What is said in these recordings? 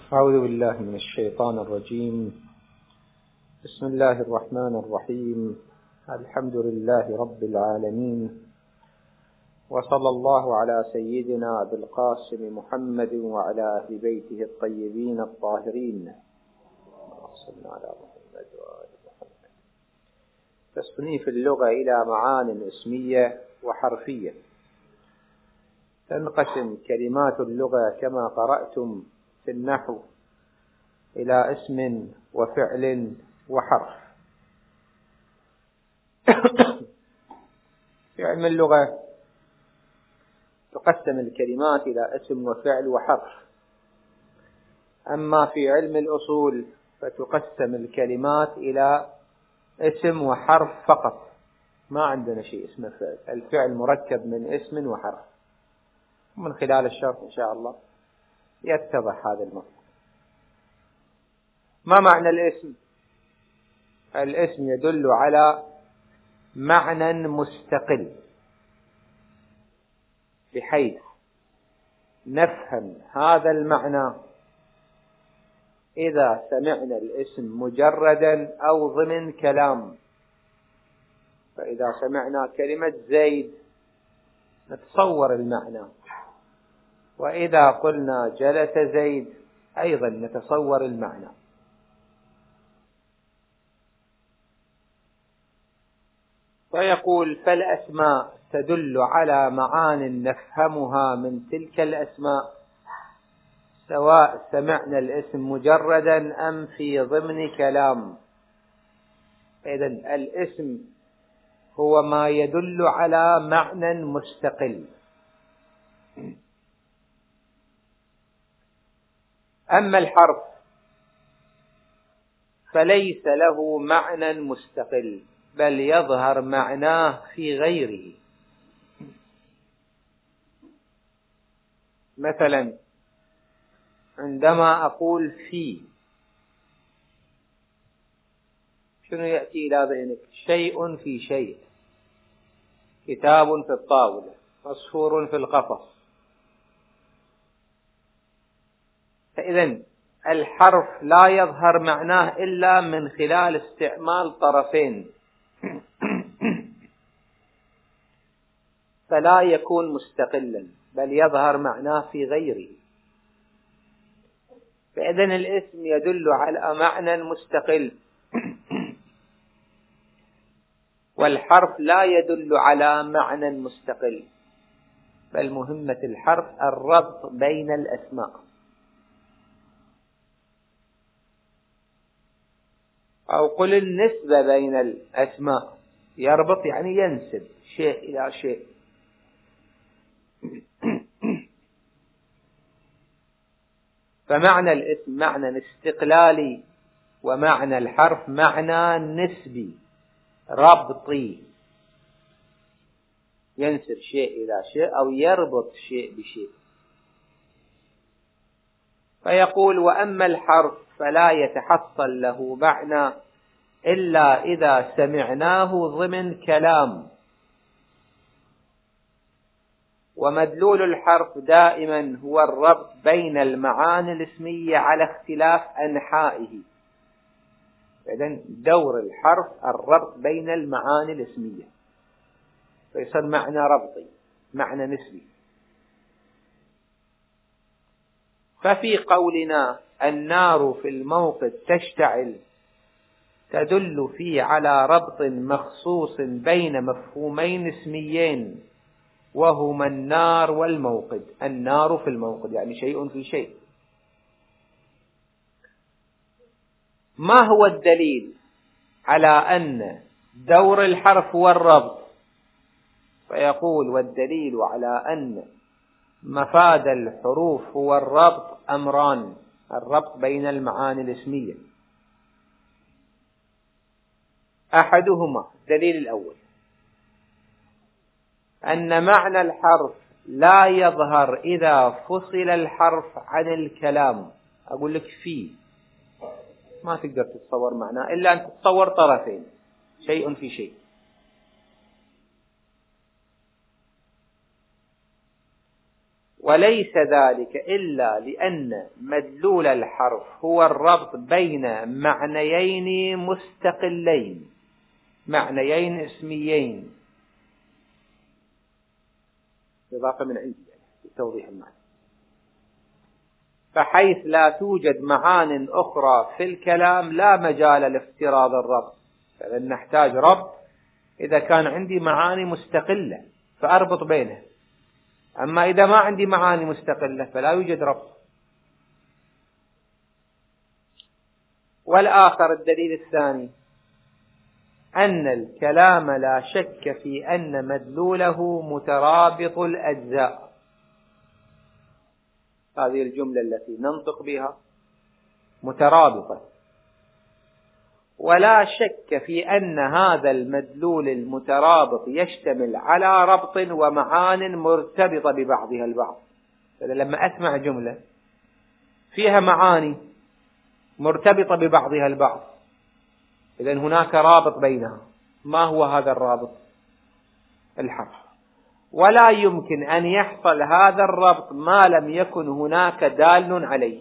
أعوذ بالله من الشيطان الرجيم. بسم الله الرحمن الرحيم. الحمد لله رب العالمين، وصلى الله على سيدنا أبي القاسم محمد وعلى أهل بيته الطيبين الطاهرين. صلى على محمد وآل محمد. تصنيف اللغة إلى معان اسمية وحرفية. تنقسم كلمات اللغة كما قرأتم في النحو إلى اسم وفعل وحرف. في علم اللغة تقسم الكلمات إلى اسم وفعل وحرف، أما في علم الأصول فتقسم الكلمات إلى اسم وحرف فقط، ما عندنا شيء اسمه فعل. الفعل مركب من اسم وحرف. من خلال الشرح إن شاء الله يتضح هذا المفهوم. ما معنى الاسم؟ الاسم يدل على معنى مستقل، بحيث نفهم هذا المعنى إذا سمعنا الاسم مجردا أو ضمن كلام. فإذا سمعنا كلمة زيد نتصور المعنى، وإذا قلنا جلس زيد أيضا نتصور المعنى. فيقول: فالأسماء تدل على معان نفهمها من تلك الأسماء، سواء سمعنا الاسم مجردا أم في ضمن كلام. إذن الاسم هو ما يدل على معنى مستقل. أما الحرف فليس له معنى مستقل، بل يظهر معناه في غيره. مثلا عندما أقول في، شنو يأتي إلى ذهنك؟ شيء في شيء، كتاب في الطاولة، عصفور في القفص. فإذن الحرف لا يظهر معناه إلا من خلال استعمال طرفين، فلا يكون مستقلا، بل يظهر معناه في غيره. فإذن الاسم يدل على معنى مستقل، والحرف لا يدل على معنى مستقل، بل مهمة الحرف الربط بين الأسماء، أو قل النسبة بين الأسماء. يربط يعني ينسب شيء إلى شيء. فمعنى الاسم معنى استقلالي، ومعنى الحرف معنى نسبي ربطي، ينسب شيء إلى شيء أو يربط شيء بشيء. فيقول: وأما الحرف فلا يتحصل له معنى إلا إذا سمعناه ضمن كلام. ومدلول الحرف دائما هو الربط بين المعاني الاسمية على اختلاف أنحائه. إذن دور الحرف الربط بين المعاني الاسمية، فيصير معنى ربطي، معنى نسبي. ففي قولنا النار في الموقد تشتعل، تدل فيه على ربط مخصوص بين مفهومين اسميين، وهما النار والموقد. النار في الموقد يعني شيء في شيء. ما هو الدليل على أن دور الحرف هو الربط؟ فيقول: والدليل على أن مفاد الحروف هو الربط أمران: الربط بين المعاني الاسمية. أحدهما الدليل الأول أن معنى الحرف لا يظهر إذا فصل الحرف عن الكلام. أقول لك في، ما تقدر تتصور معناه إلا أن تتصور طرفين، شيء في شيء. وليس ذلك إلا لأن مدلول الحرف هو الربط بين معنيين مستقلين، معنيين اسميين. إضافة من عندي لتوضيح المعنى. فحيث لا توجد معان أخرى في الكلام لا مجال لافتراض الربط، فإن نحتاج ربط إذا كان عندي معاني مستقلة فأربط بينها، أما إذا ما عندي معاني مستقلة فلا يوجد ربط. والآخر الدليل الثاني أن الكلام لا شك في أن مدلوله مترابط الأجزاء. هذه الجملة التي ننطق بها مترابطة، ولا شك في أن هذا المدلول المترابط يشتمل على ربط ومعان مرتبطة ببعضها البعض. لما أسمع جملة فيها معاني مرتبطة ببعضها البعض، إذن هناك رابط بينها. ما هو هذا الرابط؟ الحرف. ولا يمكن أن يحصل هذا الربط ما لم يكن هناك دال عليه،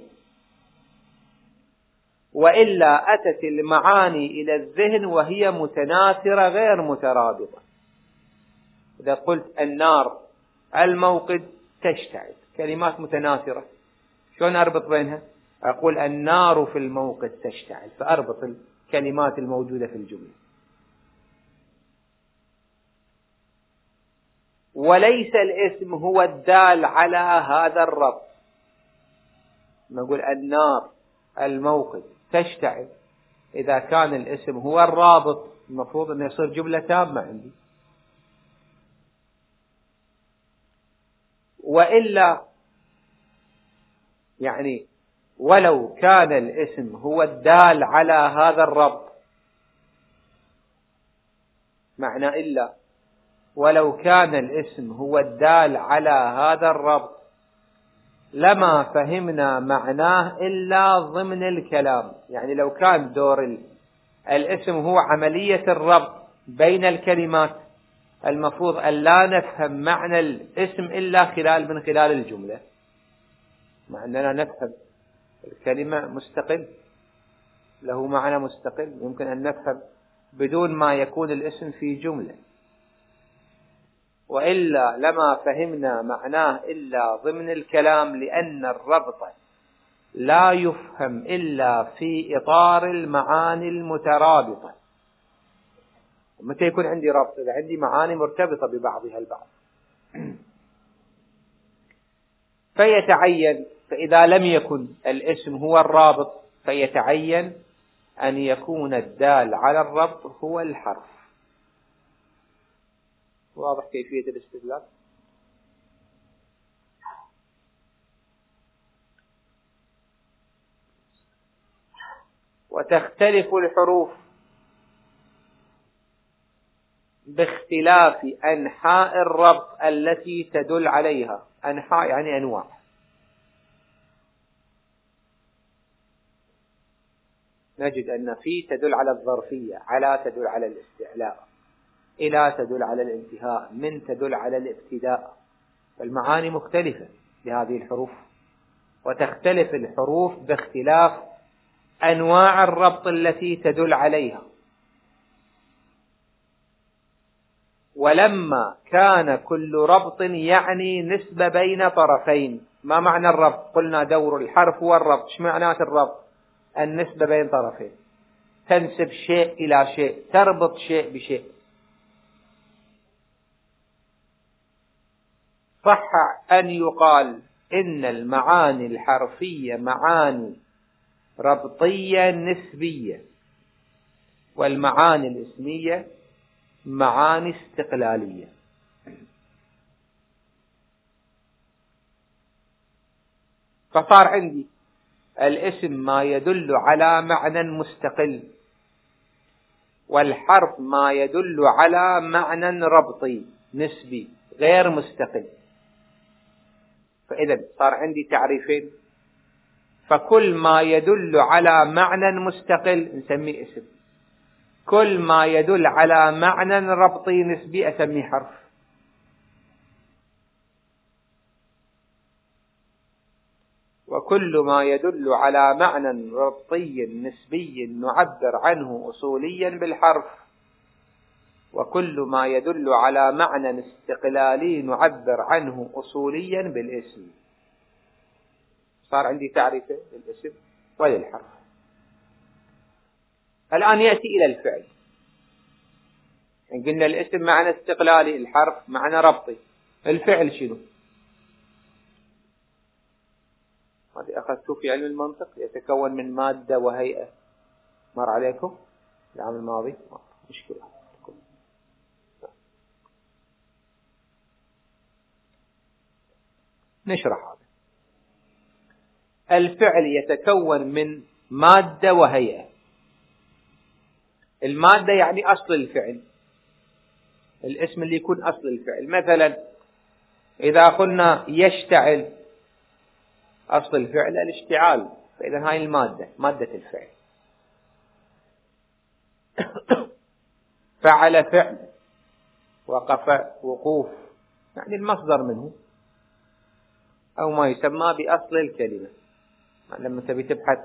وإلا أتت المعاني إلى الذهن وهي متناثرة غير مترابطة. إذا قلت النار الموقد تشتعل، كلمات متناثرة، شلون أربط بينها؟ أقول النار في الموقد تشتعل، فأربط الكلمات الموجودة في الجملة. وليس الاسم هو الدال على هذا الربط. نقول النار الموقد تشتعل، إذا كان الاسم هو الرابط المفروض أن يصير جملة تامة عندي. وإلا يعني ولو كان الاسم هو الدال على هذا الربط، معنى إلا ولو كان الاسم هو الدال على هذا الربط لما فهمنا معناه إلا ضمن الكلام. يعني لو كان دور الاسم هو عملية الربط بين الكلمات، المفروض أن لا نفهم معنى الاسم إلا من خلال الجملة، مع أننا نفهم الكلمة مستقل، له معنى مستقل، يمكن أن نفهم بدون ما يكون الاسم في جملة. وإلا لما فهمنا معناه إلا ضمن الكلام، لأن الربط لا يفهم إلا في إطار المعاني المترابطة. متى يكون عندي ربط؟ إذا عندي معاني مرتبطة ببعضها البعض. فإذا لم يكن الاسم هو الرابط فيتعين أن يكون الدال على الربط هو الحرف. واضح كيفية الاستدلال؟ وتختلف الحروف باختلاف أنحاء الربط التي تدل عليها. أنحاء يعني أنواع. نجد أن في تدل على الظرفية، على تدل على الاستعلاء، إلى تدل على الانتهاء، من تدل على الابتداء. فالمعاني مختلفة لهذه الحروف، وتختلف الحروف باختلاف أنواع الربط التي تدل عليها. ولما كان كل ربط يعني نسبة بين طرفين. ما معنى الربط؟ قلنا دور الحرف هو الربط. ايش معنات الربط؟ النسبة بين طرفين، تنسب شيء إلى شيء، تربط شيء بشيء. صح أن يقال إن المعاني الحرفية معاني ربطية نسبية، والمعاني الاسمية معاني استقلالية. فصار عندي الاسم ما يدل على معنى مستقل، والحرف ما يدل على معنى ربطي نسبي غير مستقل. فإذا صار عندي تعريفين، فكل ما يدل على معنى مستقل نسميه اسم، كل ما يدل على معنى ربطي نسبي أسميه حرف. وكل ما يدل على معنى ربطي نسبي نعبر عنه أصوليا بالحرف، وكل ما يدل على معنى استقلالي نعبر عنه أصوليا بالاسم. صار عندي تعريفه للاسم وللحرف. الآن يأتي إلى الفعل. إن قلنا الاسم معنى استقلالي، الحرف معنى ربطي، الفعل شنو؟ هذه أخذته في علم المنطق، يتكون من مادة وهيئة. مر عليكم العام الماضي؟ مشكلة. نشرح هذا. الفعل يتكون من مادة وهيئة. المادة يعني أصل الفعل، الاسم اللي يكون أصل الفعل. مثلا إذا قلنا يشتعل، أصل الفعل الاشتعال، فإذا هاي المادة مادة الفعل. فعل فعل، وقف وقوف، يعني المصدر منه، أو ما يسمى بأصل الكلمة. لما تبي تبحث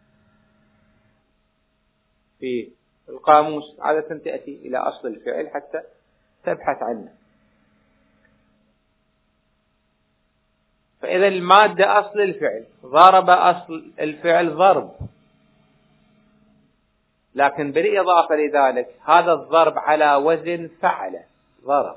في القاموس عادة تأتي إلى أصل الفعل حتى تبحث عنه. فإذا المادة أصل الفعل، ضرب أصل الفعل ضرب، لكن بالإضافة لذلك هذا الضرب على وزن فعل، ضرب.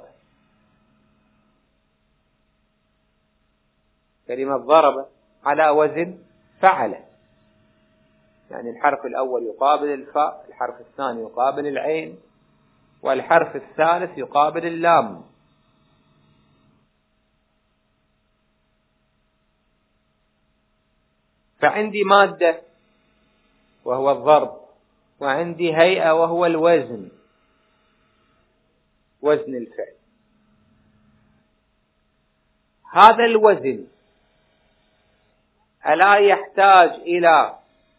كلمة ضرب على وزن فعل، يعني الحرف الأول يقابل الفاء، الحرف الثاني يقابل العين، والحرف الثالث يقابل اللام. فعندي مادة وهو الضرب، وعندي هيئة وهو الوزن، وزن الفعل. هذا الوزن ألا يحتاج إلى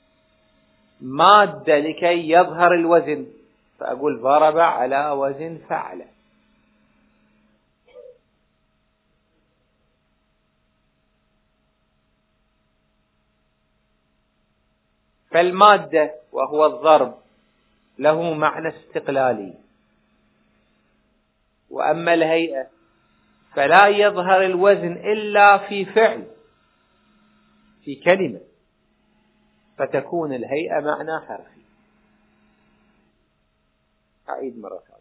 مادة لكي يظهر الوزن؟ فأقول ضرب على وزن فعل. فالمادة وهو الضرب له معنى استقلالي، وأما الهيئة فلا يظهر الوزن إلا في فعل، في كلمة، فتكون الهيئة معنى حرفي. أعيد مرة ثانية.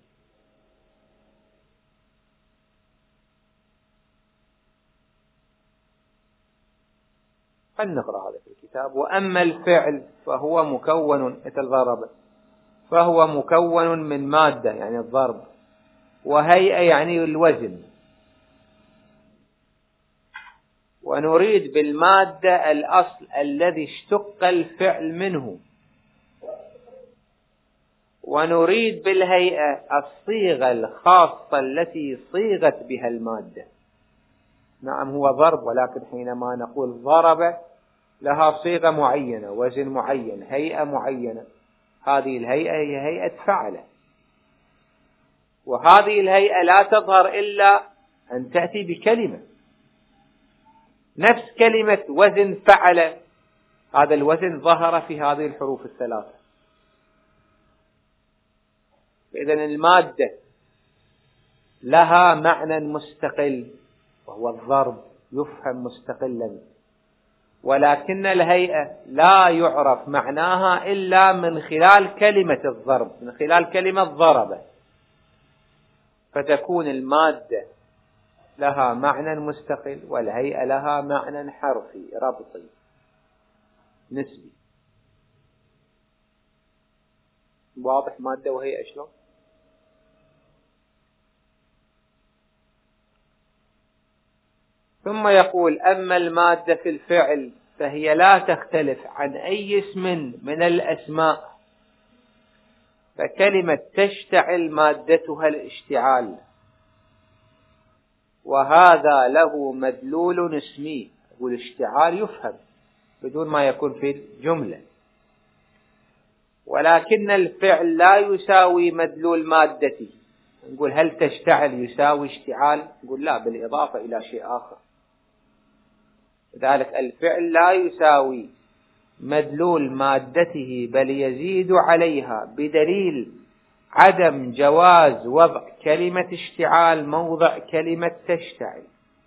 فلنقرأ هذا في الكتاب. وأما الفعل فهو مكون، مثل ضرب، فهو مكون من مادة يعني الضرب، وهيئة يعني الوزن. ونريد بالمادة الأصل الذي اشتق الفعل منه، ونريد بالهيئة الصيغة الخاصة التي صيغت بها المادة. نعم هو ضرب، ولكن حينما نقول ضرب لها صيغة معينة، وزن معين، هيئة معينة. هذه الهيئة هي هيئة فعل، وهذه الهيئة لا تظهر إلا أن تأتي بكلمة، نفس كلمة وزن فعل. هذا الوزن ظهر في هذه الحروف الثلاثة. إذن المادة لها معنى مستقل وهو الضرب، يفهم مستقلا، ولكن الهيئة لا يعرف معناها إلا من خلال كلمة الضرب، من خلال كلمة ضرب. فتكون المادة لها معنى مستقل، والهيئة لها معنى حرفي ربطي نسبي. واضح مادة وهيئة شلون؟ ثم يقول: أما المادة في الفعل فهي لا تختلف عن أي اسم من الأسماء، فكلمة تشتعل مادتها الاشتعال، وهذا له مدلول اسمي. والاشتعال يفهم بدون ما يكون في الجملة، ولكن الفعل لا يساوي مدلول مادته. نقول هل تشتعل يساوي اشتعال؟ نقول لا، بالإضافة إلى شيء آخر. لذلك الفعل لا يساوي مدلول مادته بل يزيد عليها، بدليل عدم جواز وضع كلمة اشتعال موضع كلمة تشتعل.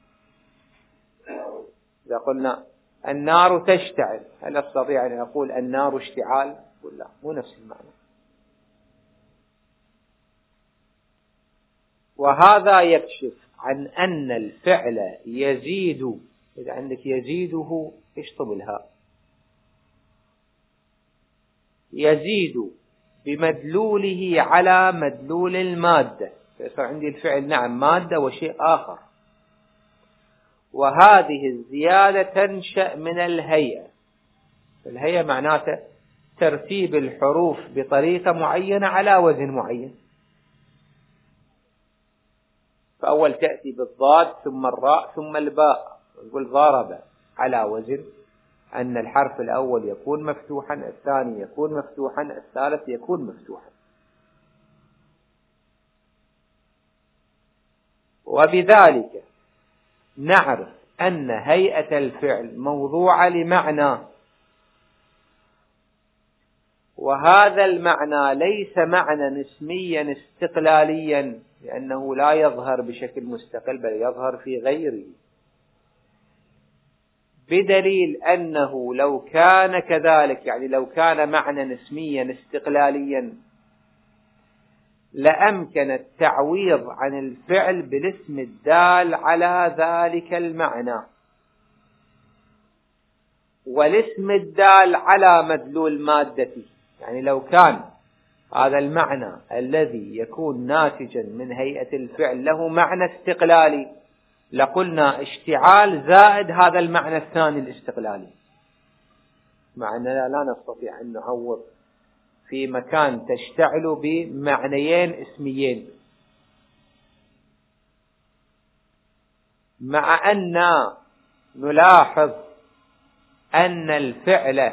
إذا قلنا النار تشتعل، هل أستطيع أن أقول النار اشتعال؟ قل لا، مو نفس المعنى. وهذا يكشف عن أن الفعل يزيد. إذا عندك يزيده اشطب الهاء، يزيد بمدلوله على مدلول المادة، فيصير عندي الفعل نعم مادة وشيء آخر. وهذه الزيادة تنشأ من الهيئة. الهيئة معناته ترتيب الحروف بطريقة معينة على وزن معين. فأول تأتي بالضاد ثم الراء ثم الباء، نقول ضرب، على وزن أن الحرف الأول يكون مفتوحا، الثاني يكون مفتوحا، الثالث يكون مفتوحا. وبذلك نعرف أن هيئة الفعل موضوعة لمعنى، وهذا المعنى ليس معنى اسميا استقلاليا، لأنه لا يظهر بشكل مستقل بل يظهر في غيره، بدليل أنه لو كان كذلك، يعني لو كان معنى اسميا استقلاليا لأمكن التعويض عن الفعل بالاسم الدال على ذلك المعنى. والاسم الدال على مدلول مادته، يعني لو كان هذا المعنى الذي يكون ناتجا من هيئة الفعل له معنى استقلالي لقلنا اشتعال زائد هذا المعنى الثاني الاستقلالي، مع أننا لا نستطيع أن نعوض في مكان تشتعل بمعنيين اسميين، مع أن نلاحظ أن الفعل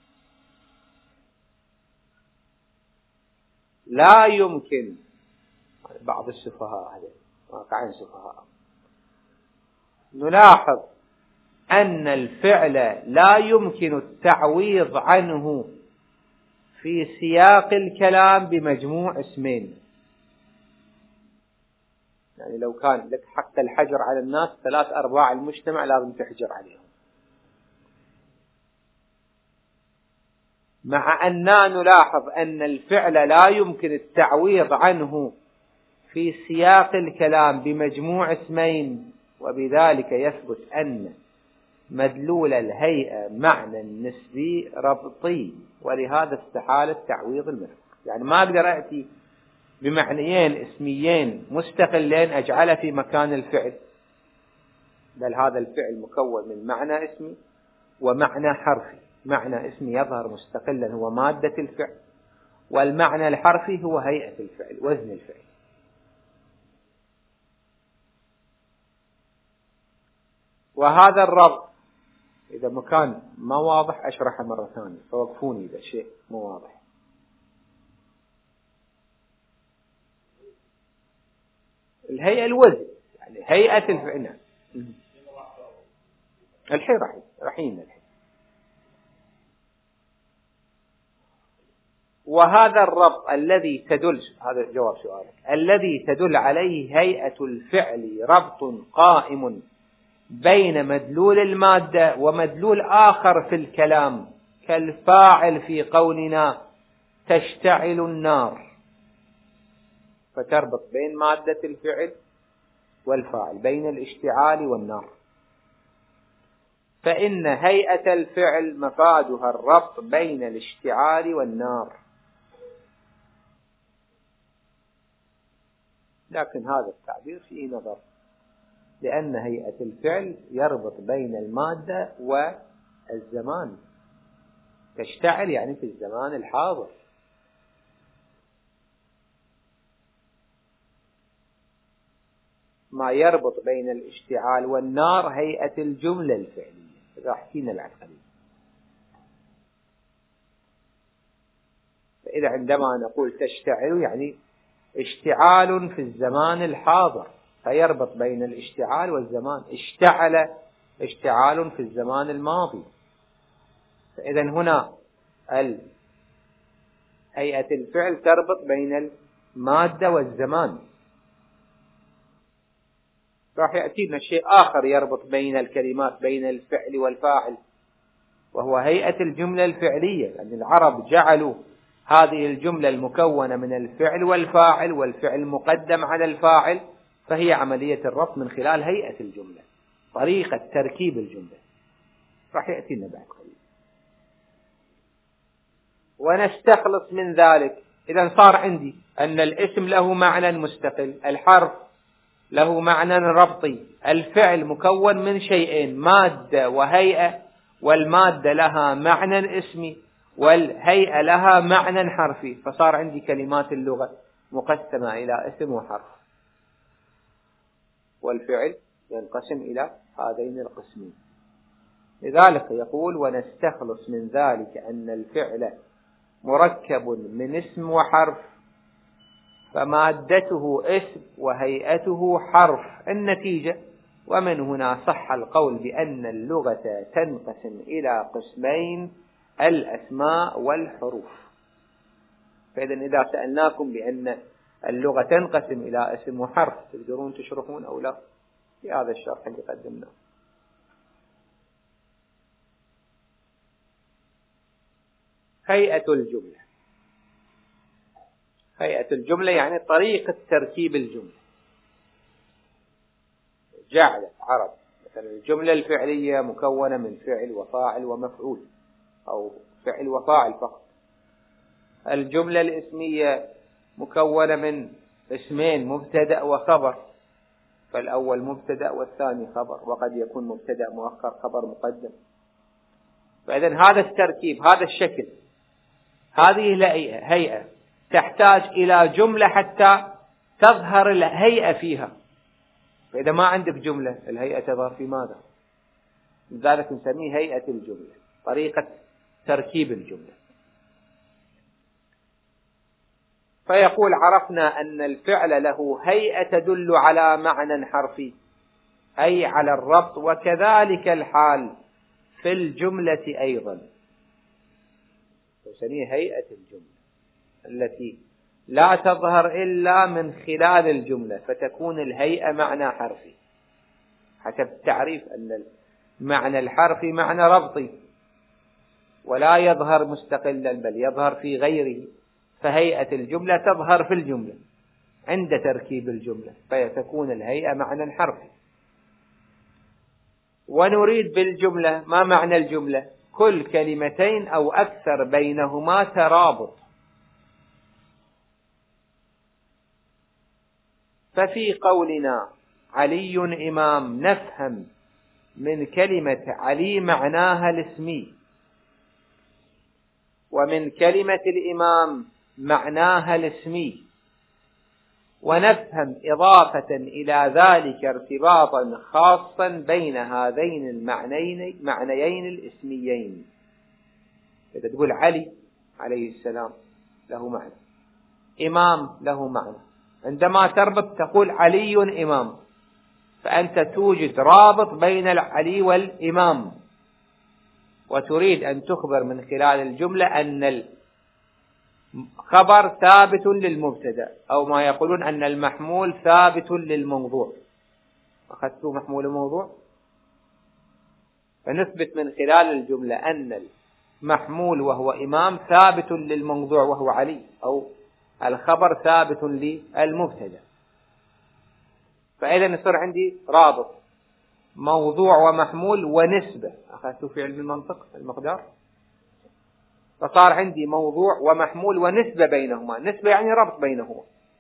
لا يمكن، بعض السفهاء هذا واقعين سفهاء، نلاحظ أن الفعل لا يمكن التعويض عنه في سياق الكلام بمجموع اسمين. يعني لو كان لك حق الحجر على الناس 3/4 المجتمع لازم تحجر عليهم، مع أننا نلاحظ أن الفعل لا يمكن التعويض عنه في سياق الكلام بمجموع اسمين، وبذلك يثبت أن مدلول الهيئة معنى نسبي ربطي، ولهذا استحالة تعويض المفعول. يعني ما أقدر أأتي بمعنيين اسميين مستقلين أجعله في مكان الفعل، بل هذا الفعل مكون من معنى اسمي ومعنى حرفي. معنى اسمي يظهر مستقلا هو مادة الفعل، والمعنى الحرفي هو هيئة الفعل، وزن الفعل. وهذا الربط إذا مكان ما واضح أشرحه مرة ثانية، فوقفوني إذا شيء مو واضح. الهيئة الوزن، يعني هيئة الفعل. الحين رحين الحين. وهذا الربط الذي تدل، هذا جواب سؤالك، الذي تدل عليه هيئة الفعل ربط قائم بين مدلول المادة ومدلول آخر في الكلام، كالفاعل في قولنا تشتعل النار، فتربط بين مادة الفعل والفاعل، بين الاشتعال والنار. فإن هيئة الفعل مفادها الربط بين الاشتعال والنار، لكن هذا التعبير فيه نظر، لأن هيئة الفعل يربط بين المادة والزمان. تشتعل يعني في الزمان الحاضر، ما يربط بين الاشتعال والنار هيئة الجملة الفعلية. إذا حكينا العقلية، فإذا عندما نقول تشتعل يعني اشتعال في الزمان الحاضر، فيربط بين الاشتعال والزمان. اشتعل اشتعال في الزمان الماضي. فإذا هنا هيئة الفعل تربط بين المادة والزمان. راح يأتينا شيء آخر يربط بين الكلمات، بين الفعل والفاعل، وهو هيئة الجملة الفعلية. لأن العرب جعلوا هذه الجملة المكونة من الفعل والفاعل، والفعل مقدم على الفاعل، فهي عملية الربط من خلال هيئة الجملة، طريقة تركيب الجملة. راح يأتينا بعد قليل. ونستخلص من ذلك، إذا صار عندي أن الاسم له معنى مستقل، الحرف له معنى ربطي، الفعل مكون من شيئين، مادة وهيئة، والمادة لها معنى اسمي والهيئة لها معنى حرفي. فصار عندي كلمات اللغة مقسمة إلى اسم وحرف، والفعل ينقسم إلى هذين القسمين. لذلك يقول: ونستخلص من ذلك أن الفعل مركب من اسم وحرف، فمادته اسم وهيئته حرف. النتيجة: ومن هنا صح القول بأن اللغة تنقسم إلى قسمين، الأسماء والحروف. فإذا إذا سألناكم بأن اللغة تنقسم إلى اسم وحرف، تقدرون تشرحون أو لا في هذا الشرح اللي قدمناه؟ هيئة الجملة. هيئة الجملة يعني طريقة تركيب الجملة. جعل عرب مثلا الجملة الفعلية مكونة من فعل وفاعل ومفعول، أو فعل وفاعل فقط. الجملة الاسمية مكونة من اسمين، مبتدأ وخبر، فالأول مبتدأ والثاني خبر، وقد يكون مبتدأ مؤخر خبر مقدم. فإذن هذا التركيب، هذا الشكل، هذه الهيئة تحتاج إلى جملة حتى تظهر الهيئة فيها. فإذا ما عندك جملة، الهيئة تظهر في ماذا؟ لذلك نسميه هيئة الجملة، طريقة تركيب الجملة. فيقول: عرفنا أن الفعل له هيئة تدل على معنى حرفي، أي على الربط، وكذلك الحال في الجملة أيضا. نسميه هيئة الجملة التي لا تظهر إلا من خلال الجملة، فتكون الهيئة معنى حرفي، حسب التعريف أن المعنى الحرفي معنى ربطي ولا يظهر مستقلا بل يظهر في غيره. فهيئة الجملة تظهر في الجملة عند تركيب الجملة، فتكون الهيئة معنى حرفي. ونريد بالجملة، ما معنى الجملة؟ كل كلمتين أو أكثر بينهما ترابط. ففي قولنا علي إمام نفهم من كلمة علي معناها الاسمي، ومن كلمة الإمام معناها الاسمي، ونفهم إضافة إلى ذلك ارتباطا خاصا بين هذين المعنيين الاسميين. إذا تقول علي عليه السلام له معنى، إمام له معنى، عندما تربط تقول علي إمام، فأنت توجد رابط بين العلي والإمام، وتريد أن تخبر من خلال الجملة أن الخبر ثابت للمبتدأ، أو ما يقولون أن المحمول ثابت للموضوع. أخذتوا محمول الموضوع؟ فنثبت من خلال الجملة أن المحمول وهو إمام ثابت للموضوع وهو علي، أو الخبر ثابت للمبتدأ. فإذا يصير عندي رابط موضوع ومحمول ونسبة. أخذتوا في علم المنطق المقدار؟ فصار عندي موضوع ومحمول ونسبة بينهما، نسبة يعني ربط بينهما.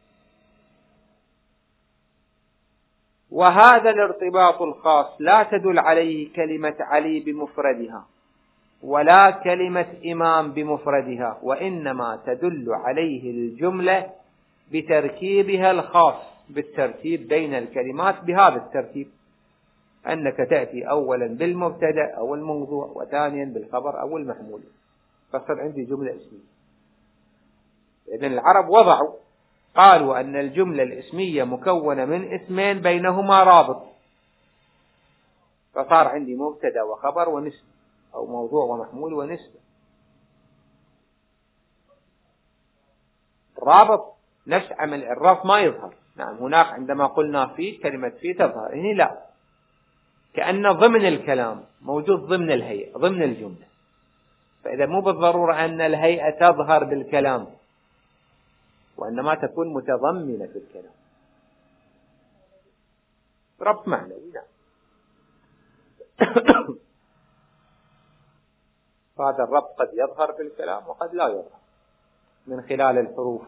وهذا الارتباط الخاص لا تدل عليه كلمة علي بمفردها ولا كلمة إمام بمفردها، وإنما تدل عليه الجملة بتركيبها الخاص، بالترتيب بين الكلمات بهذا الترتيب، أنك تأتي أولا بالمبتدأ أو الموضوع، وثانيا بالخبر أو المحمول، فصار عندي جملة اسمية. إذن العرب وضعوا قالوا أن الجملة الاسمية مكونة من اسمين بينهما رابط، فصار عندي مبتدأ وخبر ونسبة، أو موضوع ومحمول ونسبة. الرابط نفس عمل الربط ما يظهر. نعم هناك عندما قلنا في كلمة في تظهر، هنا لا، كأن ضمن الكلام موجود ضمن الهيئة ضمن الجملة. فإذا مو بالضرورة أن الهيئة تظهر بالكلام، وإنما تكون متضمنة في الكلام. ربط معنوي. نعم. هذا الربط قد يظهر بالكلام وقد لا يظهر من خلال الحروف.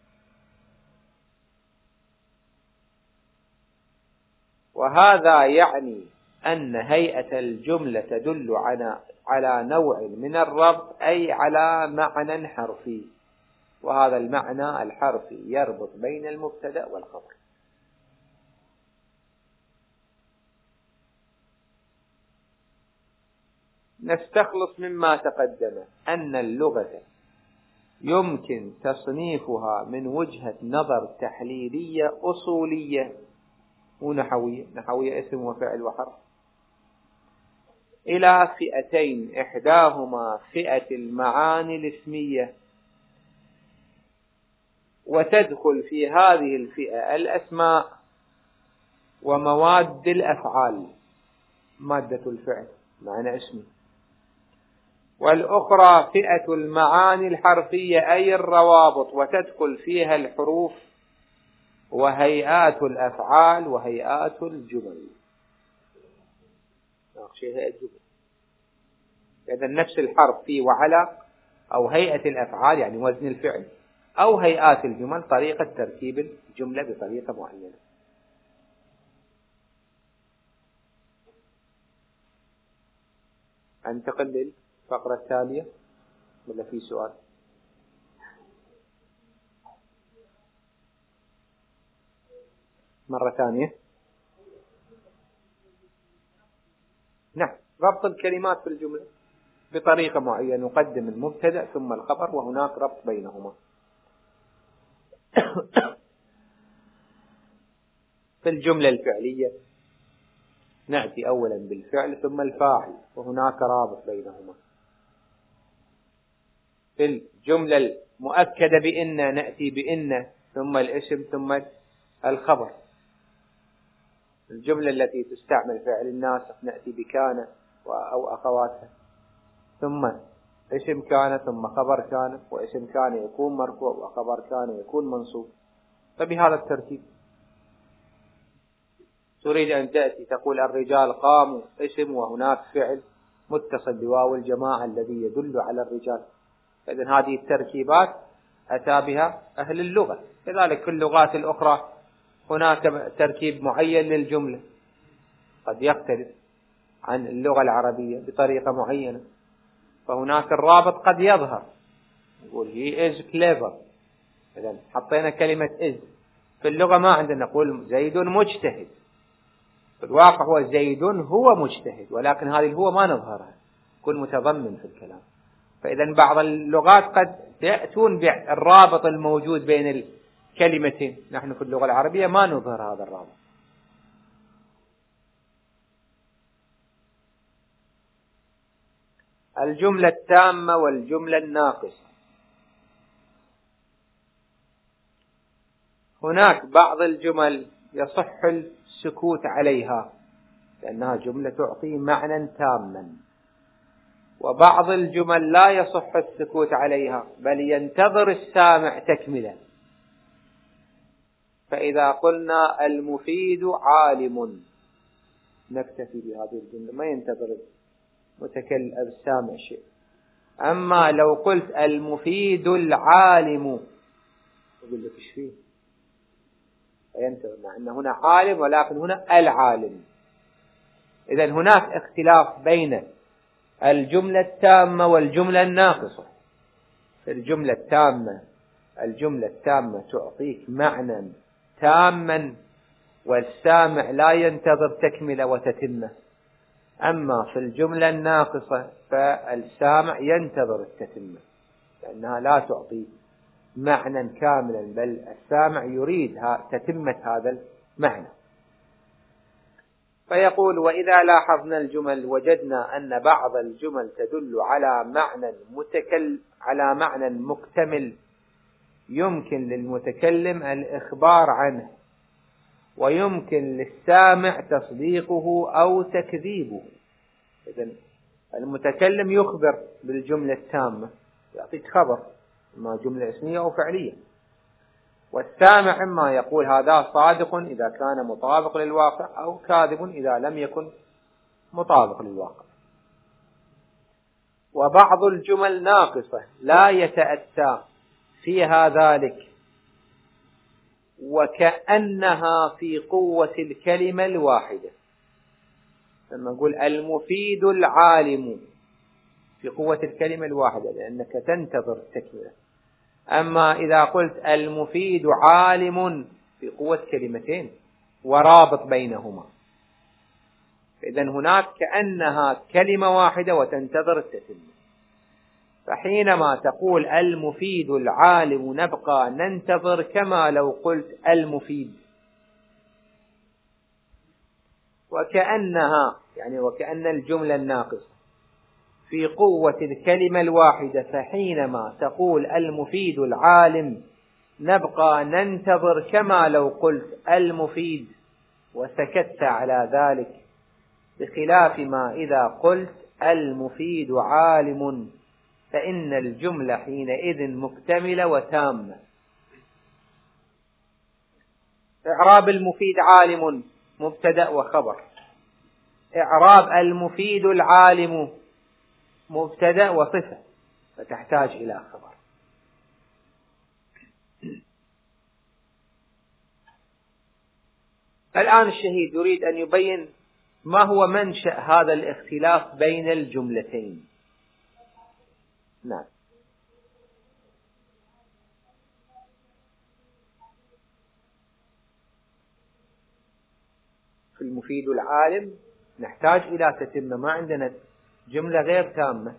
وهذا يعني أن هيئة الجملة تدل على نوع من الربط، أي على معنى حرفي، وهذا المعنى الحرفي يربط بين المبتدأ والخبر. نستخلص مما تقدم أن اللغة يمكن تصنيفها من وجهة نظر تحليلية أصولية ونحوية، نحوية اسم وفعل وحرف، إلى فئتين، إحداهما فئة المعاني الاسمية، وتدخل في هذه الفئة الأسماء ومواد الأفعال، مادة الفعل معنى اسمي. والأخرى فئة المعاني الحرفية أي الروابط، وتدخل فيها الحروف وهيئات الأفعال وهيئات الجمل. إذا نفس الحرف في وعلى، أو هيئة الأفعال يعني وزن الفعل، أو هيئات الجمل طريقة تركيب الجملة بطريقة معينة. أنتقل للفقرة التالية ولا في سؤال؟ مرة ثانية. نعم، ربط الكلمات في الجملة بطريقة معينة، نقدم المبتدأ ثم الخبر وهناك ربط بينهما. في الجملة الفعلية نأتي أولا بالفعل ثم الفاعل وهناك رابط بينهما. في الجملة المؤكدة بإن نأتي بإن ثم الاسم ثم الخبر. الجملة التي تستعمل فعل الناسخ نأتي بكان أو أخواتها، ثم اسم كان ثم خبر كان، واسم كان يكون مرفوع وخبر كان يكون منصوب. فبهذا الترتيب. تريد أن تأتي تقول الرجال قاموا، اسم وهناك فعل متصل بواو الجماعة الذي يدل على الرجال. فإذن هذه التركيبات أتى بها أهل اللغة. كذلك في اللغات الأخرى هناك تركيب معين للجملة قد يختلف عن اللغة العربية بطريقة معينة، فهناك الرابط قد يظهر، نقول he is clever. إذن حطينا كلمة is. في اللغة ما عندنا نقول زيد مجتهد، في الواقع هو زيد هو مجتهد، ولكن هذه هو ما نظهرها، يكون متضمن في الكلام. فإذا بعض اللغات قد يأتون بالرابط الموجود بين الكلمتين، نحن في اللغة العربية ما نظهر هذا الرابط. الجملة التامة والجملة الناقصة. هناك بعض الجمل يصح السكوت عليها لأنها جملة تعطي معنى تاما، وبعض الجمل لا يصح السكوت عليها بل ينتظر السامع تكملة. فإذا قلنا المفيد عالم نكتفي بهذه الجملة، ما ينتظر متكلم السامع شيء. أما لو قلت المفيد العالم أقول لك إيش فيه، ينتظر، مع أن هنا عالم ولكن هنا العالم. إذن هناك اختلاف بين الجملة التامة والجملة الناقصة. الجملة التامة تعطيك معنى تاما والسامع لا ينتظر تكملة وتتمة. أما في الجملة الناقصة فالسامع ينتظر التتمة لأنها لا تعطي معنى كاملا، بل السامع يريد تتمة هذا المعنى. فيقول وإذا لاحظنا الجمل وجدنا أن بعض الجمل تدل على معنى مكتمل يمكن للمتكلم الإخبار عنه ويمكن للسامع تصديقه أو تكذيبه. إذن المتكلم يخبر بالجملة التامة، يعطيك خبر، إما جملة اسمية أو فعلية، والسامع إما يقول هذا صادق إذا كان مطابق للواقع أو كاذب إذا لم يكن مطابق للواقع. وبعض الجمل ناقصة لا يتأتى فيها ذلك وكأنها في قوة الكلمة الواحدة. لما نقول المفيد العالم في قوة الكلمة الواحدة لأنك تنتظر التكملة. أما إذا قلت المفيد عالم في قوة كلمتين ورابط بينهما، فإذن هناك كأنها كلمة واحدة وتنتظر التتمة. فحينما تقول المفيد العالم نبقى ننتظر كما لو قلت المفيد، وكأنها يعني وكأن الجملة الناقصة في قوة الكلمة الواحدة. فحينما تقول المفيد العالم نبقى ننتظر كما لو قلت المفيد وسكت على ذلك، بخلاف ما إذا قلت المفيد عالم فإن الجملة حينئذ مكتملة وتامة. إعراب المفيد عالم مبتدأ وخبر. إعراب المفيد العالم مبتدأ وصفة، فتحتاج إلى خبر. الآن الشهيد يريد أن يبين ما هو منشأ هذا الاختلاف بين الجملتين. نعم. في المفيد العالم نحتاج إلى تتمة، ما عندنا جملة غير تامة.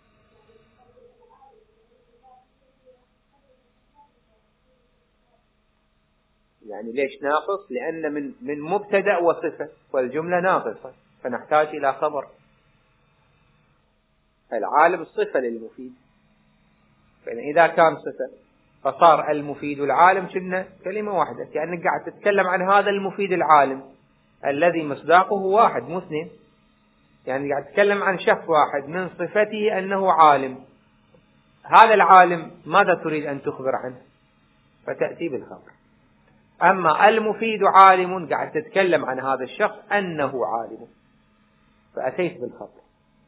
يعني ليش ناقص؟ لأن من مبتدأ وصفة والجملة ناقصة، فنحتاج إلى خبر. العالم صفة للمفيد، فإذا كان صفة فصار المفيد العالم كنا كلمة واحدة، كأنك قاعد تتكلم عن هذا المفيد العالم الذي مصداقه واحد مو اثنين. يعني قاعد تتكلم عن شخص واحد من صفته أنه عالم. هذا العالم ماذا تريد أن تخبر عنه؟ فتأتي بالخبر. أما المفيد عالم قاعد تتكلم عن هذا الشخص أنه عالم، فأتيت بالخبر.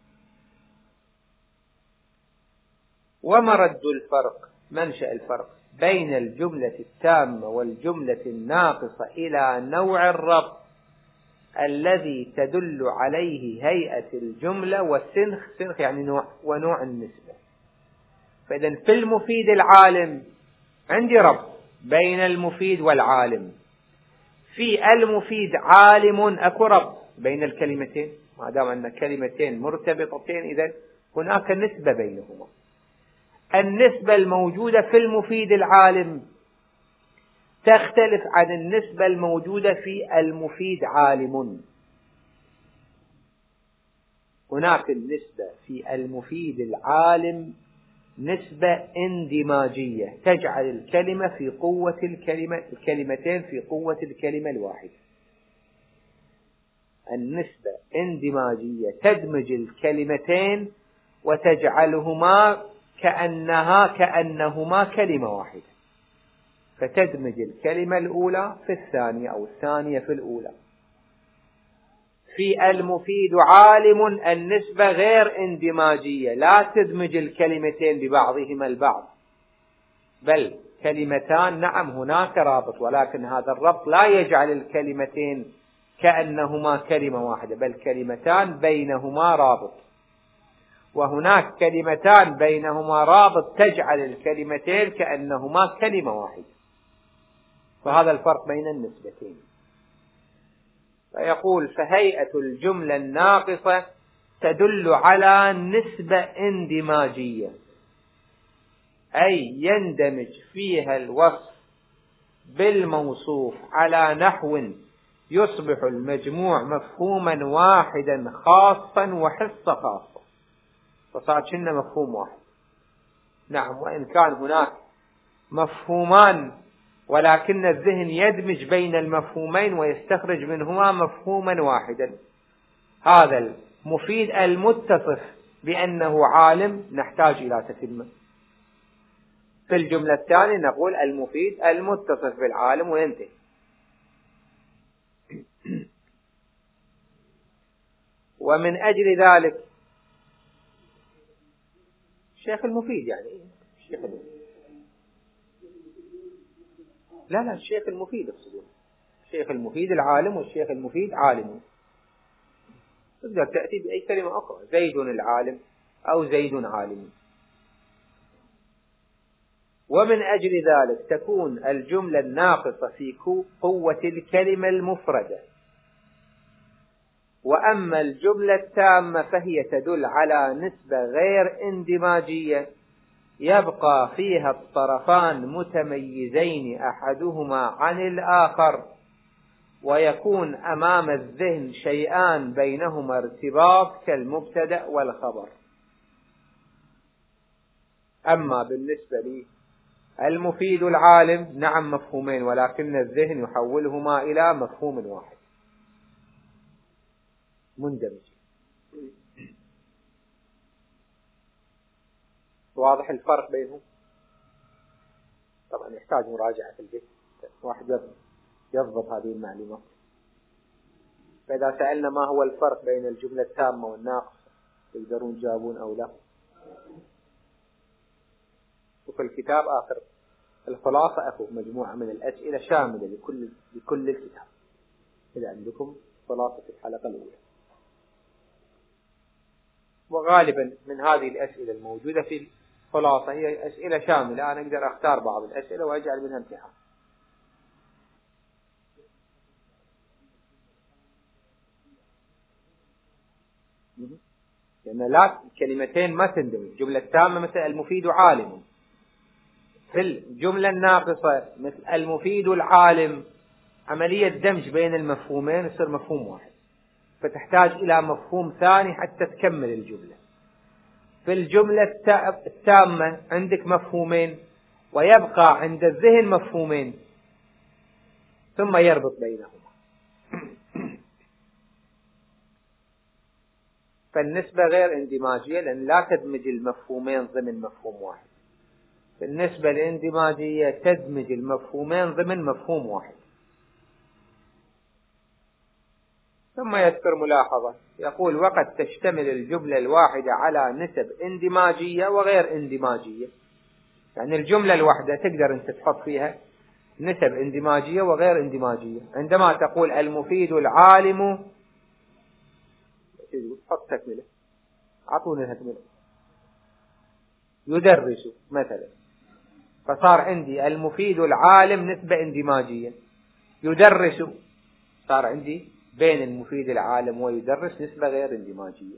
ومرد الفرق، منشأ الفرق بين الجملة التامة والجملة الناقصة إلى نوع الربط الذي تدل عليه هيئة الجملة والسنخ، سنخ يعني نوع، ونوع النسبة. فإذا في المفيد العالم عندي ربط بين المفيد والعالم، في المفيد عالم أكو ربط بين الكلمتين، ما دام أن كلمتين مرتبطتين إذا هناك نسبة بينهما. النسبة الموجودة في المفيد العالم تختلف عن النسبة الموجودة في المفيد عالم. هناك النسبة في المفيد العالم نسبة اندماجية تجعل الكلمة في قوة الكلمتين في قوة الكلمة الواحدة. النسبة اندماجية تدمج الكلمتين وتجعلهما كأنهما كلمة واحدة، فتدمج الكلمة الأولى في الثانية أو الثانية في الأولى. في المفيد عالم النسبة غير اندماجية، لا تدمج الكلمتين ببعضهما البعض، بل كلمتان نعم هناك رابط، ولكن هذا الربط لا يجعل الكلمتين كأنهما كلمة واحدة، بل كلمتان بينهما رابط. وهناك كلمتان بينهما رابط تجعل الكلمتين كأنهما كلمة واحدة. فهذا الفرق بين النسبتين. فيقول فهيئة الجملة الناقصة تدل على نسبة اندماجية، أي يندمج فيها الوصف بالموصوف على نحو يصبح المجموع مفهوما واحدا خاصا وحصة خاصة، فصار كنا مفهوم واحد. نعم، وإن كان هناك مفهومان ولكن الذهن يدمج بين المفهومين ويستخرج منهما مفهوما واحدا. هذا المفيد المتصف بأنه عالم نحتاج إلى تتمة. في الجملة الثانية نقول المفيد المتصف بالعالم وينتهي. ومن أجل ذلك الشيخ المفيد يعني الشيخ المفيد. لا الشيخ المفيد يقصدون الشيخ المفيد العالم، والشيخ المفيد عالم. تقدر تأتي بأي كلمة أخرى، زيد العالم أو زيد عالم. ومن أجل ذلك تكون الجملة الناقصة في قوة الكلمة المفردة. وأما الجملة التامة فهي تدل على نسبة غير اندماجية يبقى فيها الطرفان متميزين أحدهما عن الآخر، ويكون أمام الذهن شيئان بينهما ارتباط كالمبتدأ والخبر. أما بالنسبة لي المفيد العالم نعم مفهومين، ولكن الذهن يحولهما إلى مفهوم واحد مندمج. واضح الفرق بينهم؟ طبعا يحتاج مراجعة في البيت، واحد يضبط هذه المعلومات. فإذا سألنا ما هو الفرق بين الجملة التامة والناقصة تقدرون تجاوبون أو لا؟ وفي الكتاب آخر الخلاصة أخذ مجموعة من الأسئلة شاملة لكل الكتاب. إذا عندكم خلاصة الحلقة الأولى، وغالبا من هذه الأسئلة الموجودة في الخلاصة هي أسئلة شاملة. أنا أقدر أختار بعض الأسئلة وأجعل منها امتحان. لأن لا كلمتين ما تندمج. جملة تامة مثل المفيد عالم، في الجملة الناقصة مثل المفيد العالم عملية دمج بين المفهومين يصير مفهوم واحد، فتحتاج إلى مفهوم ثاني حتى تكمل الجملة. في الجملة التامة عندك مفهومين ويبقى عند الذهن مفهومين ثم يربط بينهما. فالنسبة غير اندماجية لأن لا تدمج المفهومين ضمن مفهوم واحد. بالنسبة للاندماجية تدمج المفهومين ضمن مفهوم واحد. ثم يذكر ملاحظة يقول: وقد تشتمل الجملة الواحدة على نسب اندماجية وغير اندماجية. يعني الجملة الواحدة تقدر أنت تحط فيها نسب اندماجية وغير اندماجية. عندما تقول المفيد العالم حط تكملة، أعطوني تكملة. يدرس مثلا، فصار عندي المفيد العالم نسبة اندماجية. يدرس صار عندي بين المفيد العالم ويدرس نسبة غير اندماجية.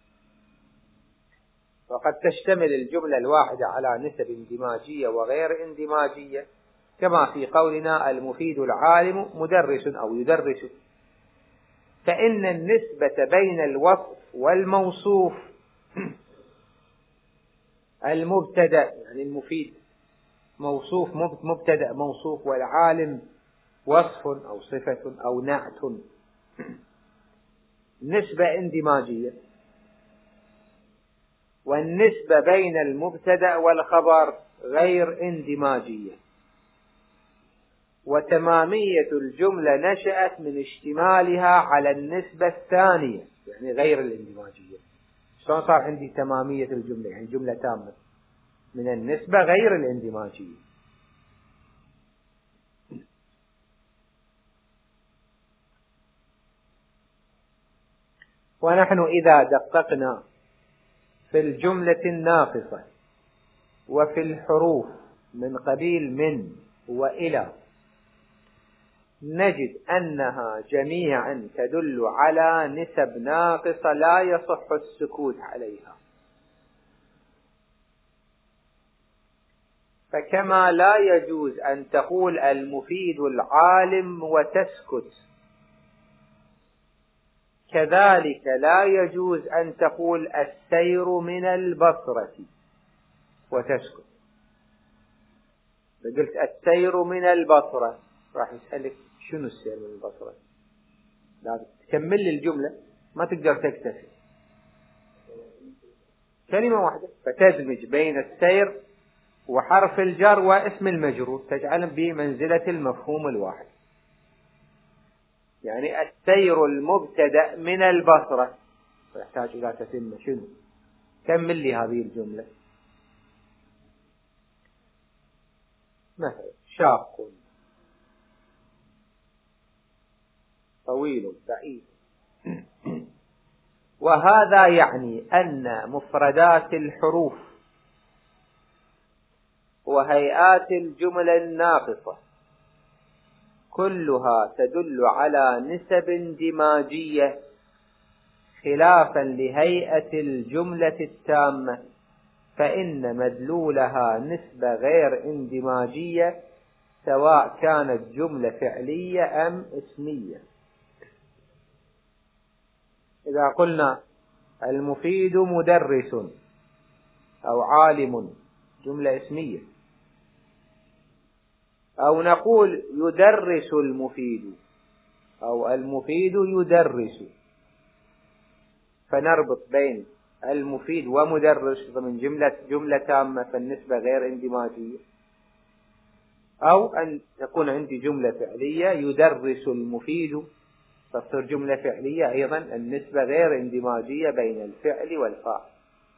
وقد تشتمل الجملة الواحدة على نسب اندماجية وغير اندماجية، كما في قولنا المفيد العالم مدرس أو يدرس. فإن النسبة بين الوصف والموصوف المبتدأ، يعني المفيد موصوف مبتدأ موصوف، والعالم وصف أو صفة أو نعت، نسبة اندماجية. والنسبة بين المبتدأ والخبر غير اندماجية. وتمامية الجملة نشأت من اشتمالها على النسبة الثانية، يعني غير الاندماجية. شلون صار عندي تمامية الجملة؟ يعني جملة تامة من النسبة غير الاندماجية. ونحن إذا دققنا في الجملة الناقصة وفي الحروف من قبيل من وإلى نجد أنها جميعا تدل على نسب ناقصة لا يصح السكوت عليها. فكما لا يجوز أن تقول المفيد العالم وتسكت كذلك لا يجوز أن تقول السير من البصرة وتسكت. قلت السير من البصرة راح يسألك شنو السير من البصرة، لازم تكمل لي الجملة، ما تقدر تكتفي كلمة واحدة، فتدمج بين السير وحرف الجر واسم المجرور تجعل بمنزلة المفهوم الواحد. يعني السير المبتدأ من البصرة يحتاج إلى تتمة. شنو؟ كمل لي هذه الجملة. مثلا شاق طويل بعيد. وهذا يعني أن مفردات الحروف وهيئات الجمل الناقصة كلها تدل على نسب اندماجية خلافا لهيئة الجملة التامة، فإن مدلولها نسبة غير اندماجية سواء كانت جملة فعلية أم اسمية. إذا قلنا المفيد مدرس أو عالم جملة اسمية، أو نقول يدرس المفيد أو المفيد يدرس، فنربط بين المفيد ومدرس ضمن جملة تامة فالنسبة غير اندماجية، أو أن تكون عندي جملة فعلية يدرس المفيد تصير جملة فعلية أيضا النسبة غير اندماجية بين الفعل والفاعل.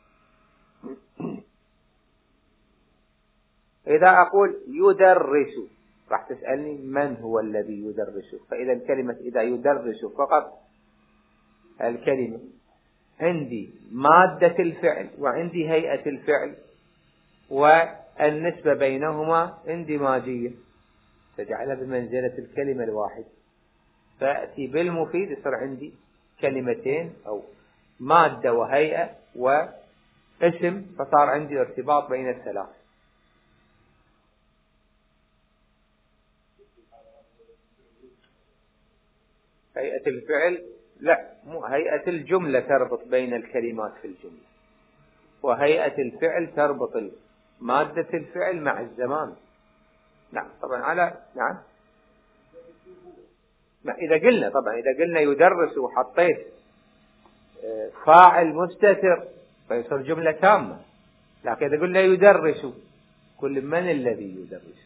إذا أقول يدرس راح تسألني من هو الذي يدرس، فإذا كلمة إذا يدرس فقط الكلمة عندي مادة الفعل وعندي هيئة الفعل والنسبة بينهما اندماجية تجعلها بمنزلة الكلمة الواحد. فأتي بالمفيد يصير عندي كلمتين أو مادة وهيئة واسم، فصار عندي ارتباط بين الثلاث. هيئة الفعل لا، مو هيئة الجملة تربط بين الكلمات في الجملة، وهيئة الفعل تربط مادة الفعل مع الزمان. نعم طبعا على نعم. إذا قلنا يدرس وحطيت فاعل مستتر فيصير جملة تامة، لكن إذا قلنا يدرس كل من الذي يدرس.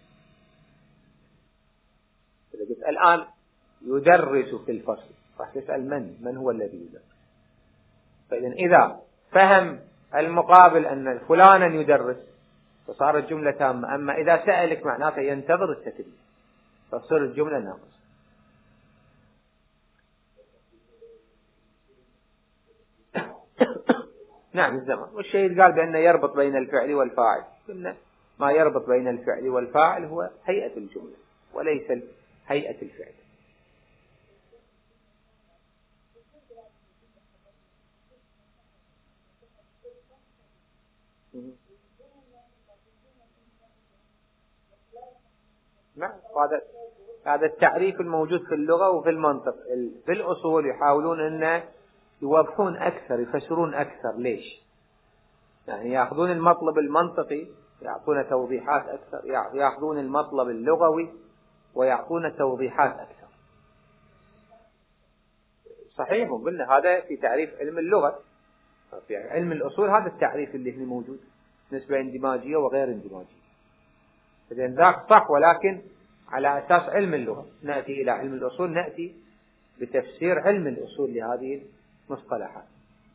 إذا قلت الآن يدرس في الفصل راح تسأل من هو الذي يدرس. إذا فهم المقابل أن فلانا يدرس فصارت جملة تامة، أما إذا سألك معناته ينتظر التتمة فتصير الجملة ناقصة. نعم الزمان. والشيء قال بأنه يربط بين الفعل والفاعل، قلنا ما يربط بين الفعل والفاعل هو هيئة الجملة وليس هيئة الفعل. نعم هذا التعريف الموجود في اللغة وفي المنطق. في الأصول يحاولون أن يوضحون أكثر يفسرون أكثر. ليش؟ يعني يأخذون المطلب المنطقي يعطون توضيحات أكثر، يأخذون المطلب اللغوي ويعطون توضيحات أكثر. صحيح قلنا هذا في تعريف علم اللغة، في علم الأصول هذا التعريف اللي هنا موجود نسبة اندماجية وغير اندماجية. إذن ذاك صح، ولكن على أساس علم اللغة. نأتي إلى علم الأصول نأتي بتفسير علم الأصول لهذه المصطلحات.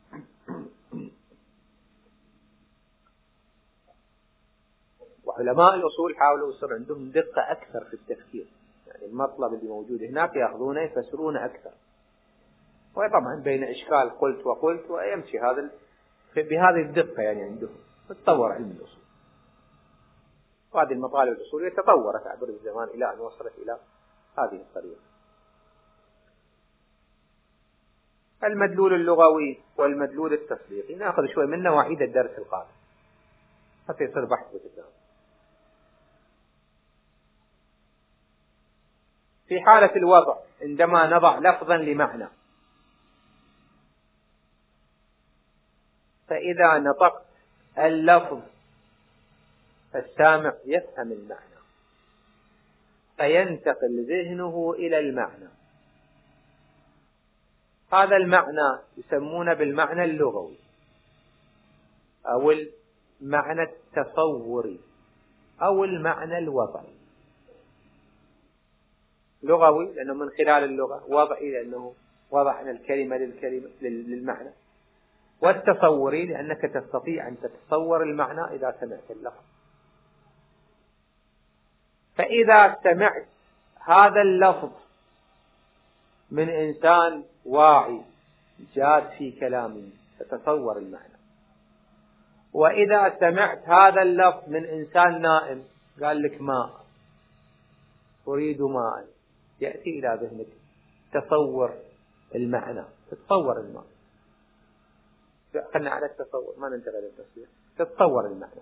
وعلماء الأصول حاولوا يصير عندهم دقة أكثر في التفكير، يعني المطلب اللي موجود هناك يأخذونه يفسرونه أكثر. وطبعا بين إشكال قلت وقلت ويمشي هذا بهذه الدقة، يعني عندهم تطور علم الأصول. وهذه المطالب الأصولية تطورت عبر الزمان إلى أن وصلت إلى هذه الطريقة. المدلول اللغوي والمدلول التطبيقي نأخذ شوي منه وعيد الدرس القادم حتى يصير بحث وتداول. في حالة الوضع عندما نضع لفظا لمعنى فإذا نطقت اللفظ فالسامع يفهم المعنى فينتقل ذهنه إلى المعنى. هذا المعنى يسمونه بالمعنى اللغوي أو المعنى التصوري أو المعنى الوضعي. لغوي لأنه من خلال اللغة، وضعي لأنه وضعنا الكلمة للمعنى، والتصوري لأنك تستطيع أن تتصور المعنى إذا سمعت اللفظ. فإذا سمعت هذا اللفظ من إنسان واعي جاد في كلامه تتصور المعنى، وإذا سمعت هذا اللفظ من إنسان نائم قال لك ماء، أريد ماء، يأتي إلى ذهنك تصور المعنى، تتصور الماء. خلنا على التصور، ما ننتقل للتصوير، تتصور المعنى.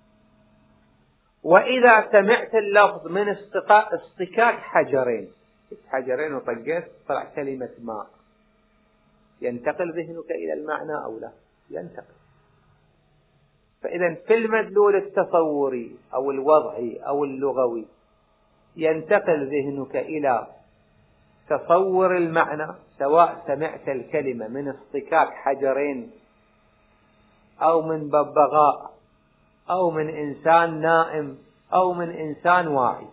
وإذا سمعت اللفظ من اصطكاك حجرين وطقيت طلع كلمة ماء، ينتقل ذهنك إلى المعنى أو لا؟ ينتقل. فإذا في المدلول التصوري أو الوضعي أو اللغوي ينتقل ذهنك إلى تصور المعنى، سواء سمعت الكلمة من اصطكاك حجرين أو من ببغاء أو من إنسان نائم أو من إنسان واعي.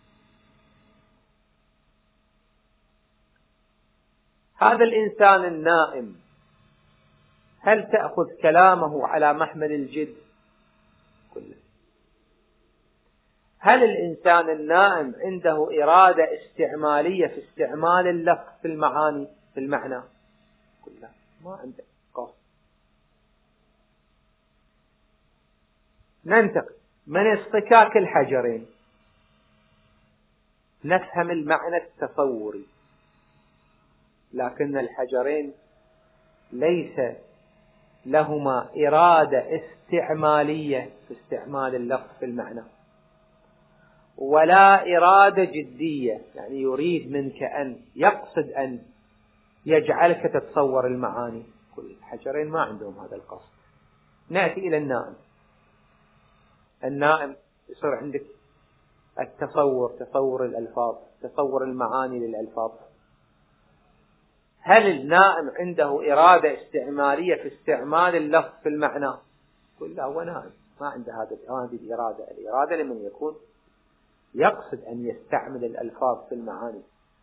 هذا الإنسان النائم هل تأخذ كلامه على محمل الجد كله؟ هل الإنسان النائم عنده إرادة استعمالية في استعمال اللفظ في المعاني في المعنى كله؟ ما عنده قصد. ننتقل من اصطكاك الحجرين نفهم المعنى التصوري، لكن الحجرين ليس لهما إرادة استعمالية في استعمال اللفظ في المعنى، ولا إرادة جدية، يعني يريد منك أن يقصد أن يجعلك تتصور المعاني. كل الحجرين ما عندهم هذا القصد. نأتي إلى النائم. النائم يصير عندك التصور، تصور الألفاظ، تصور المعاني للألفاظ. هل النائم عنده إرادة استعمالية في استعمال اللفظ في المعنى؟ كله هو نائم، ما عنده هذه الإرادة. الإرادة لمن يكون يقصد أن يستعمل الألفاظ في المعاني.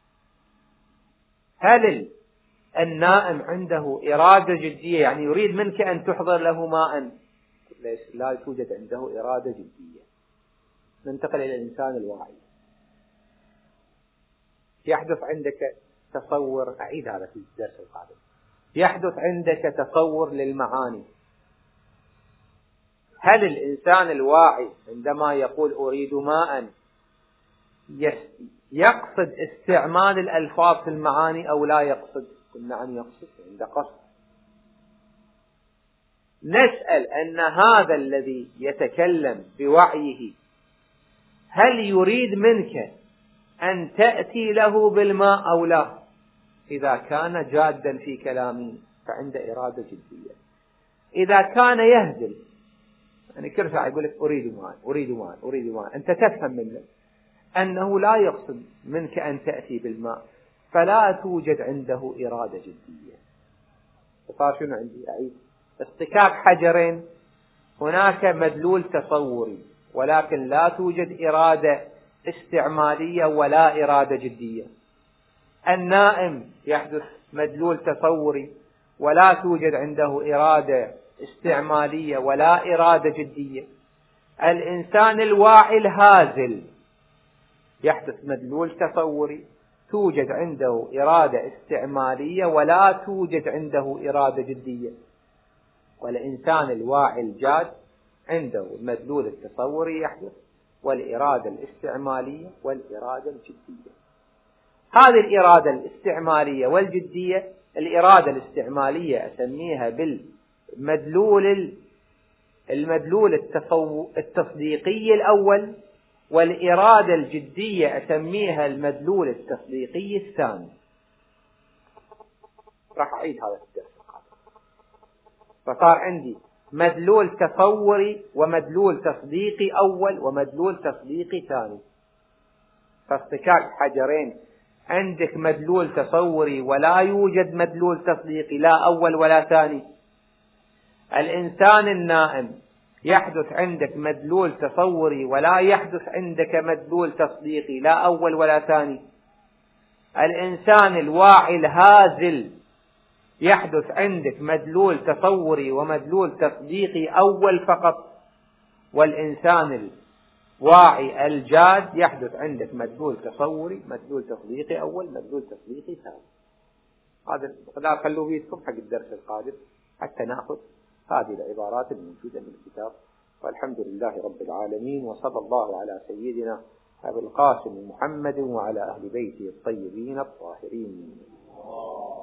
هل النائم عنده إرادة جدية، يعني يريد منك أن تحضر له ماء؟ لا توجد عنده إرادة جدية. ننتقل إلى الإنسان الواعي. يحدث عندك تصور، أعيد هذا في الدرس القادم، يحدث عندك تصور للمعاني. هل الإنسان الواعي عندما يقول أريد ماء يقصد استعمال الألفاظ في المعاني أو لا يقصد؟ نعم يقصد، عنده قصد. نسأل أن هذا الذي يتكلم بوعيه هل يريد منك أن تأتي له بالماء أو لا؟ إذا كان جادا في كلامه فعنده إرادة جدية. إذا كان يهزل، يعني كل ساعة يقول لك أريد ماء أريد ماء أريد ماء، أنت تفهم منه أنه لا يقصد منك أن تأتي بالماء، فلا توجد عنده إرادة جدية. فصار شنو عندي؟ أعيد. اصطكاك حجرين، هناك مدلول تصوري ولكن لا توجد إرادة استعمالية ولا إرادة جدية. النائم يحدث مدلول تصوري ولا توجد عنده إرادة استعمالية ولا إرادة جدية. الإنسان الواعي الهازل يحدث مدلول تصوري، توجد عنده إرادة استعمالية ولا توجد عنده إرادة جدية. والإنسان الواعي الجاد عنده المدلول التصوري يحدث، والإرادة الاستعمالية والإرادة الجدية. هذه الإرادة الاستعمالية والجدية، الإرادة الاستعمالية أسميها بالمدلول التصديقي الأول، والإرادة الجدية أسميها المدلول التصديقي الثاني. راح أعيد هذا الدرس. فصار عندي مدلول تصوري ومدلول تصديقي أول ومدلول تصديقي ثاني. فاصطكاك حجرين، عندك مدلول تصوري ولا يوجد مدلول تصديقي، لا أول ولا ثاني. الإنسان النائم يحدث عندك مدلول تصوري ولا يحدث عندك مدلول تصديقي، لا أول ولا ثاني. الإنسان الواعي الهازل يحدث عندك مدلول تصوري ومدلول تصديقي أول فقط، والإنسان الواعي الجاد يحدث عندك مدلول تصوري مدلول تصديقي أول مدلول تصديقي ثاني. هذا خلوه بيدكم حق الدرس القادم حتى نأخذ هذه العبارات الموجودة من الكتاب. والحمد لله رب العالمين، وصلى الله على سيدنا أبي القاسم محمد وعلى أهل بيته الطيبين الطاهرين.